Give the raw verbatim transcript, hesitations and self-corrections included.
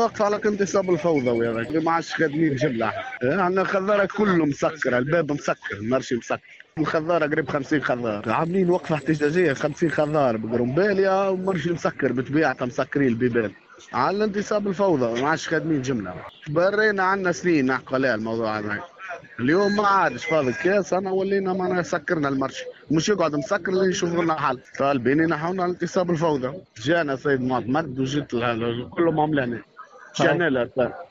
واقف على انتصاب الفوضوي هذاك ما عادش خادمين جمله. عندنا الخضاره كله مسكر، الباب مسكر، المرشي مسكر. الخضاره قريب خمسين خضار عاملين وقفه احتجاجيه خمسين خضار بقرنباليا ومرشي مسكر بطبيعته مسكرين البيبان على الانتصاب الفوضى ما عادش خادمين جمله. برينا عندنا سنين نحكوا عليها الموضوع هذا. اليوم ما عادش فاضل كاس انا ولينا ما سكرنا المرشي مش يقعد مسكر اللي يشوف لنا حل. طالبين ينحونا على انتصاب الفوضى. جانا سيد معتمد وجيت كلهم عملانين جانا له